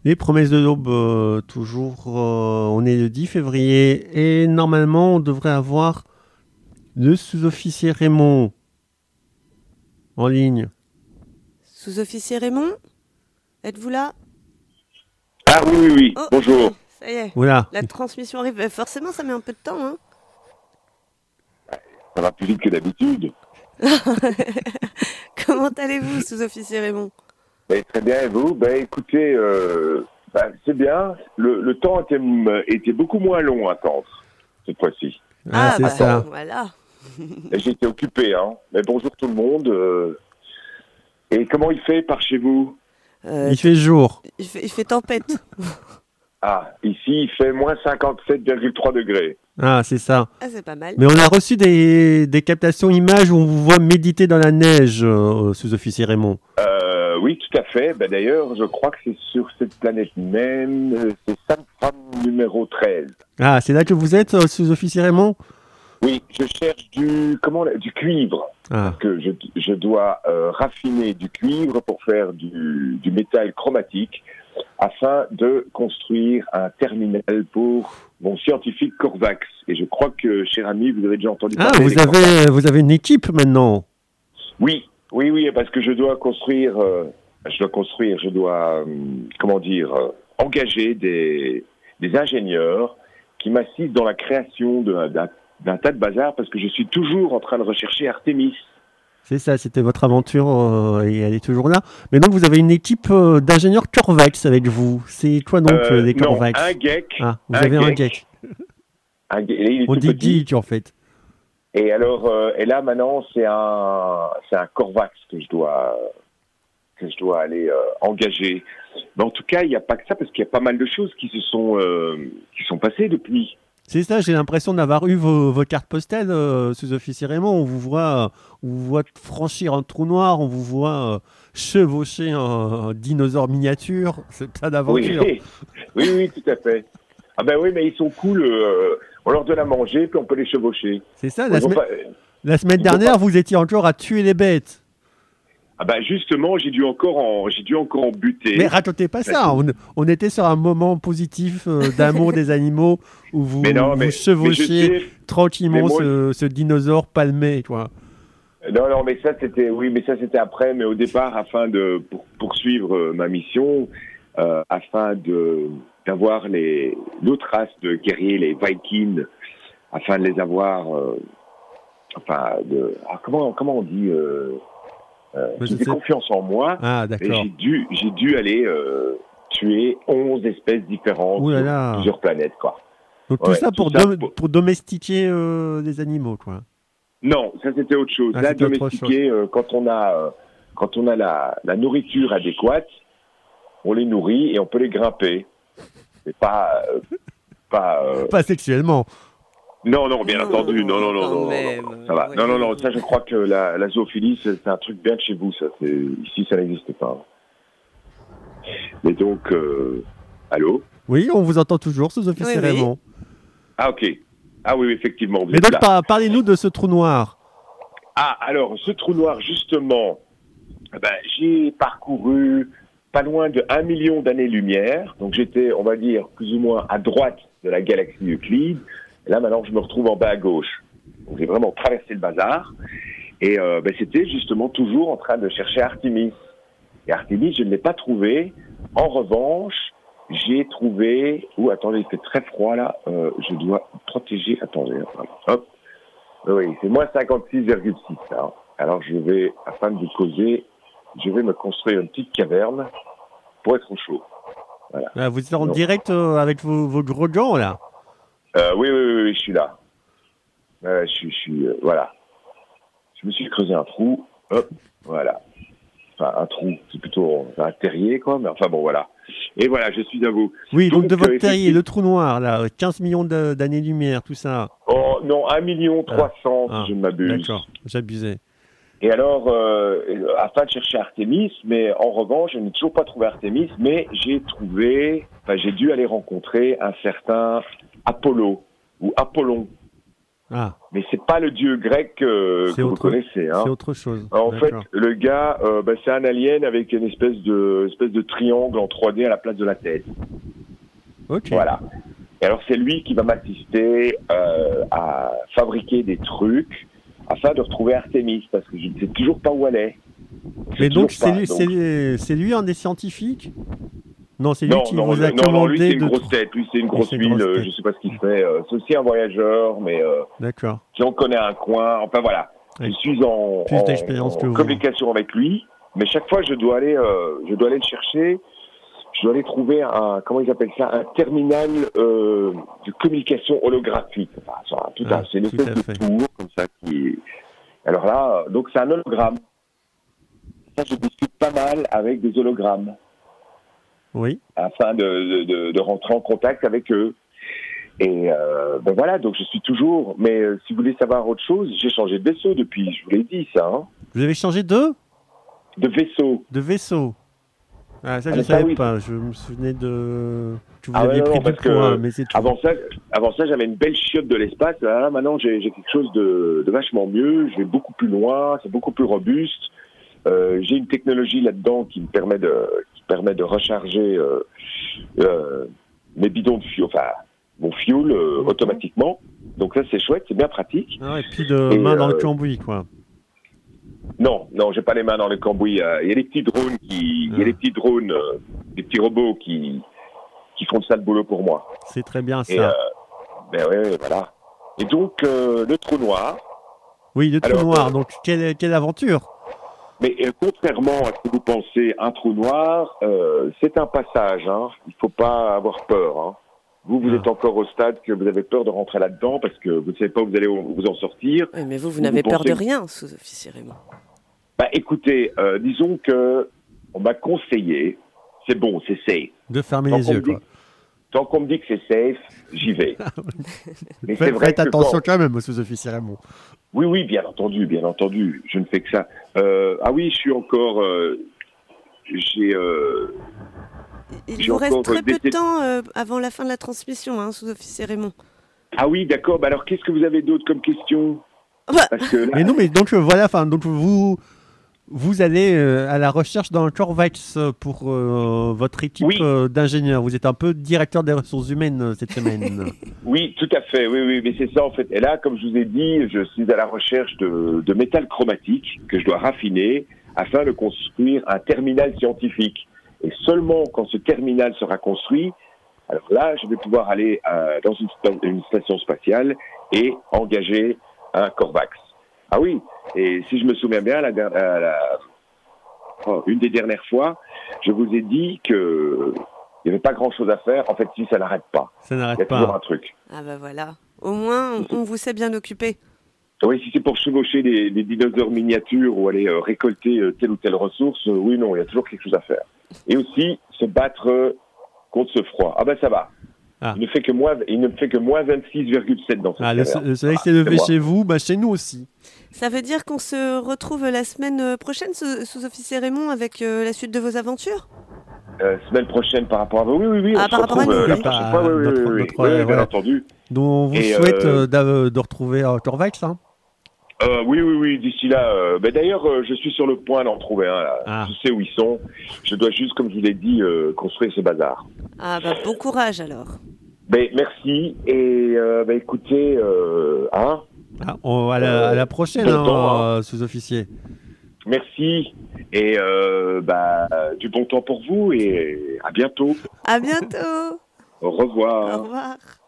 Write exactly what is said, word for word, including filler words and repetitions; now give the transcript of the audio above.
Les promesses de l'aube, euh, toujours, euh, on est le dix février et normalement on devrait avoir le sous-officier Raymond en ligne. Sous-officier Raymond, êtes-vous là? Ah oui, oui, oui, Oh, bonjour. ça y est, Voilà. la transmission arrive. Euh, Forcément, ça met un peu de temps. Hein. Ça va plus vite que d'habitude. Comment allez-vous, sous-officier Raymond? Ben, très bien, et vous? Ben écoutez, euh, ben, c'est bien. Le, le temps était, était beaucoup moins long à attendre, cette fois-ci. Ah, c'est bah, ça. Voilà. Et j'étais occupé, hein. Mais bonjour tout le monde. euh. Et comment il fait par chez vous? Euh, Il fait jour. il, fait, il fait tempête. Ah, ici il fait moins cinquante-sept virgule trois degrés. Ah, c'est ça. Ah, c'est pas mal. Mais on a reçu des, des captations images où on vous voit méditer dans la neige, euh, sous-officier Raymond. Euh, oui, tout à fait. Ben, d'ailleurs, je crois que c'est sur cette planète même. euh, C'est Samsung numéro treize. Ah, c'est là que vous êtes, euh, sous-officier Raymond? Oui, je cherche du comment du cuivre. Ah, Parce que je, je dois euh, raffiner du cuivre pour faire du, du métal chromatique afin de construire un terminal pour mon scientifique Corvax. Et je crois que, cher ami, vous avez déjà entendu ah parler vous, des Corvax. avez, vous avez une équipe maintenant. Oui, oui, oui, parce que je dois construire, euh, je dois construire, je dois, euh, comment dire, euh, engager des, des ingénieurs qui m'assistent dans la création de- d'un d'un tas de bazar, parce que je suis toujours en train de rechercher Artemis. C'est ça, c'était votre aventure euh, et elle est toujours là. Mais donc vous avez une équipe euh, d'ingénieurs Corvax avec vous. C'est quoi donc Euh, euh, les non, Corvax? un geek. Ah, vous un avez un geek. geek. Un ge- il est On tout dit petit. geek en fait. Et alors, euh, et là maintenant, c'est un, c'est un Corvax que je dois, que je dois aller euh, engager. Mais en tout cas, il n'y a pas que ça, parce qu'il y a pas mal de choses qui se sont, euh, qui sont passées depuis. C'est ça, j'ai l'impression d'avoir eu vos, vos cartes postales, euh, sous-officier Raymond. On vous voit, euh, on vous voit franchir un trou noir, on vous voit euh, chevaucher un, un dinosaure miniature. C'est plein Oui, d'aventures. oui, oui, tout à fait. Ah ben oui, mais ils sont cool. euh, on leur donne à manger, puis on peut les chevaucher. C'est ça, la, Ils ont semaine- pas- la semaine ils ont dernière, pas- vous étiez encore à tuer les bêtes. Ah ben justement, j'ai dû encore en, j'ai dû encore en buter. Mais racontez pas ça, on, on était sur un moment positif euh, d'amour des animaux où vous, Mais non, vous mais- chevauchiez mais je sais- tranquillement mais moi- ce, ce dinosaure palmé. Quoi. Non, non, mais ça c'était, oui, mais ça c'était après, mais au départ, afin de pour, poursuivre euh, ma mission, euh, afin de d'avoir les l'autre race de guerriers, les Vikings, afin de les avoir, euh, enfin, de, ah, comment comment on dit, euh, euh, Mais qu'ils je aient sais- confiance en moi. Ah, Et d'accord. j'ai dû j'ai dû aller euh, tuer onze espèces différentes Ouh là sur là. plusieurs planètes, quoi. Donc tout Ouais, ça tout pour, ça dom- pour- pour domestiquer euh, des animaux, quoi. Non, ça c'était autre chose. Ah, Là, c'était autre domestiquer, euh, quand on a, euh, quand on a la, la nourriture adéquate, on les nourrit et on peut les grimper. C'est pas, euh, pas. euh, Pas sexuellement. Non, non, bien Non, entendu, non, non, non, quand non, non, même, non, ça va. ouais. Non, non, non, ça, je crois que la, la zoophilie, c'est c'est un truc bien de chez vous, ça. C'est ici, ça n'existe pas. Mais donc, euh, allô. Oui, on vous entend toujours, sous-officier Oui, oui. Raymond. Ah, ok. Ah oui, oui, effectivement. Vous Mais êtes donc, là. par- parlez-nous de ce trou noir. Ah, alors, ce trou noir, justement, eh ben, j'ai parcouru pas loin de un million d'années-lumière. Donc, j'étais, on va dire, plus ou moins à droite de la galaxie Euclide. Et là, maintenant, je me retrouve en bas à gauche. Donc, j'ai vraiment traversé le bazar. Et euh, ben, c'était justement toujours en train de chercher Artemis. Et Artemis, je ne l'ai pas trouvé. En revanche, j'ai trouvé... Ouh, attendez, il fait très froid, là. Euh, je dois protéger... Attendez, voilà. Hop. Oui, c'est moins cinquante-six virgule six. Hein. Alors je vais, afin de vous causer, je vais me construire une petite caverne pour être au chaud. Voilà. Ah, vous êtes en Non. direct euh, avec vos, vos gros gants, là. Euh, oui, oui, oui, oui, je suis là. Euh, je suis, je suis, euh, voilà. Je me suis creusé un trou. Hop, voilà. Enfin, un trou, c'est plutôt un terrier, quoi. Mais enfin bon, voilà. Et voilà, je suis à vous. Oui, donc, Donc, de votre euh, terrier, effectivement- le trou noir, là, quinze millions de- d'années-lumière, tout ça. Oh non, un million trois cents, Ah, si je ne m'abuse. D'accord, j'abusais. Et alors, euh, afin de chercher Artemis, mais en revanche, je n'ai toujours pas trouvé Artemis, mais j'ai trouvé, enfin, j'ai dû aller rencontrer un certain Apollo, ou Apollon. Ah, mais c'est pas le dieu grec euh, C'est que vous autre- connaissez. Hein. c'est autre chose. En fait, D'accord. le gars, euh, bah, c'est un alien avec une espèce de, espèce de triangle en trois D à la place de la tête. Ok. Voilà. Et alors, c'est lui qui va m'assister euh, à fabriquer des trucs afin de retrouver Artemis, parce que je ne sais toujours pas où elle est. Je sais Mais donc, toujours c'est pas, lui, donc- c'est- c'est lui un des scientifiques? Non, c'est lui Non, qui non, vous le- a non, non, lui, commandé c'est une de... grosse tête. Lui, c'est une grosse c'est une huile. grosse euh, tête. Je sais pas ce qu'il fait. euh, c'est aussi un voyageur, mais euh, D'accord. j'en connais un coin. Enfin, voilà. Oui. Je suis en, Plus en- d'expérience en que vous. communication avec lui, mais chaque fois, je dois aller, euh, je dois aller le chercher. Je dois aller trouver un, comment ils appellent ça, un terminal euh, de communication holographique. Enfin, ça, tout Ah, un- c'est une tout espèce à de fait. tour comme ça qui. Alors là, euh, donc c'est un hologramme. Ça, je discute pas mal avec des hologrammes Oui. afin de, de, de, de rentrer en contact avec eux. Et euh, ben voilà, donc je suis toujours. Mais euh, si vous voulez savoir autre chose, j'ai changé de vaisseau depuis. Je vous l'ai dit ça, hein, Vous avez changé de, de vaisseau. de vaisseau. Ah, ça, Ah, je mais ne ça, savais oui. pas. Je me souvenais de... que vous Ah ouais, aviez non, pris non, du parce que poids, mais c'est tout. Avant ça, avant ça, j'avais une belle chiotte de l'espace. Là, maintenant, j'ai j'ai quelque chose de, de vachement mieux. Je vais beaucoup plus loin. C'est beaucoup plus robuste. Euh, j'ai une technologie là-dedans qui me permet de, qui permet de recharger euh, euh, mes bidons de fuel, enfin mon fuel euh, Mhm. automatiquement. Donc ça, c'est chouette, c'est bien pratique. Ah, et puis de Et, main dans le euh, cambouis, quoi. Non, non, j'ai pas les mains dans le cambouis. Euh, Il y a des petits drones qui, il y a Ah. des petits drones, euh, des petits robots qui, qui font de ça le boulot pour moi. C'est très bien, Et ça. euh, ben ouais, voilà. Et donc euh, le trou noir. Oui, le trou alors, noir. euh, Donc, quelle, quelle aventure. Mais euh, contrairement à ce que vous pensez, un trou noir, euh, c'est un passage. Hein. Il faut pas avoir peur. Hein. Vous, vous Ah. êtes encore au stade que vous avez peur de rentrer là-dedans parce que vous ne savez pas où vous allez vous en sortir. Oui, mais vous, vous Vous n'avez peur pensez- de rien, sous-officier Raymond. Bah, écoutez, euh, disons que on m'a conseillé, c'est bon, c'est safe. De fermer Tant les qu'on yeux, me dit- quoi. Tant qu'on me dit que c'est safe, j'y vais. Mais c'est Faites, vrai faites que attention quand- quand même, sous-officier Raymond. Oui, oui, bien entendu, bien entendu. Je ne fais que ça. Euh, ah oui, je suis encore. euh, j'ai. euh, Il J'ai vous reste encore, très euh, peu de des- temps euh, avant la fin de la transmission, hein, sous-officier Raymond. Ah oui, d'accord. Bah alors, qu'est-ce que vous avez d'autre comme question? Ah bah, Parce que là, Mais non, mais donc euh, voilà, enfin, donc vous, vous allez euh, à la recherche dans le Corvax pour euh, votre équipe Oui. euh, d'ingénieurs. Vous êtes un peu directeur des ressources humaines euh, cette semaine. oui, tout à fait. Oui, oui, mais c'est ça en fait. Et là, comme je vous ai dit, je suis à la recherche de, de métal chromatique que je dois raffiner afin de construire un terminal scientifique. Et seulement quand ce terminal sera construit, alors là, je vais pouvoir aller euh, dans une, sta- une station spatiale et engager un Corvax. Ah oui, et si je me souviens bien, la, der- euh, la- oh, une des dernières fois, je vous ai dit que il n'y avait pas grand-chose à faire. En fait, si ça n'arrête pas, Ça il y n'arrête a toujours pas. un truc. ah bah voilà. Au moins, on, on vous sait bien occupé. Oui, si c'est pour chevaucher des, des dinosaures miniatures ou aller euh, récolter euh, telle ou telle ressource, euh, oui, non, il y a toujours quelque chose à faire. Et aussi, se battre euh, contre ce froid. Ah ben ça va. Ah. Il ne fait que moins, il ne fait que moins vingt-six virgule sept dans ce Ah, le, serveur. le soleil Ah, s'est levé c'est moi. chez vous, bah chez nous aussi. Ça veut dire qu'on se retrouve la semaine euh, prochaine, sous- sous-officier Raymond, avec euh, la suite de vos aventures? Euh, semaine prochaine par rapport à vous. Oui, oui, oui. Ah, on par se rapport à retrouve nous, euh, la oui. prochaine Bah, fois. Oui, oui, notre- oui, oui, notre- oui, oui, bien voilà. entendu. Donc on vous Et, souhaite euh, euh, d'a- de retrouver un Corvax. Hein. Euh, oui, oui, oui. D'ici là, euh, ben d'ailleurs, euh, je suis sur le point d'en trouver un. Là. Ah. Je sais où ils sont. Je dois juste, comme je vous l'ai dit, euh, construire ce bazar. Ah bah bon courage alors. Ben merci et euh, ben écoutez, euh, hein. Ah, on- à, la, à la prochaine, bon hein, temps, euh, sous-officier. Merci et euh, bah, du bon temps pour vous et à bientôt. À bientôt. Au revoir. Au revoir.